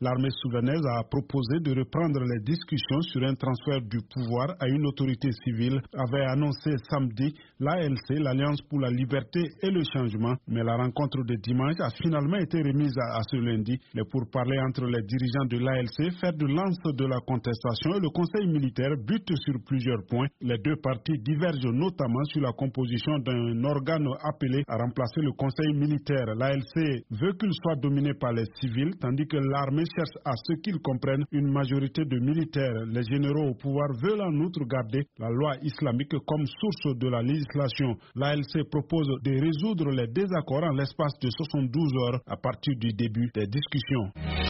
L'armée soudanaise a proposé de reprendre les discussions sur un transfert du pouvoir à une autorité civile, avait annoncé samedi l'ALC, l'Alliance pour la liberté et le changement. Mais la rencontre de dimanche a finalement été remise à ce lundi. Les pourparlers entre les dirigeants de l'ALC, fer de lance de la contestation, et le Conseil militaire butent sur plusieurs points. Les deux parties divergent notamment sur la composition d'un organe appelé à remplacer le Conseil militaire. L'ALC veut qu'il soit dominé par les civils, tandis que l'armée cherche à ce qu'ils comprennent une majorité de militaires. Les généraux au pouvoir veulent en outre garder la loi islamique comme source de la législation. L'ALC propose de résoudre les désaccords en l'espace de 72 heures à partir du début des discussions.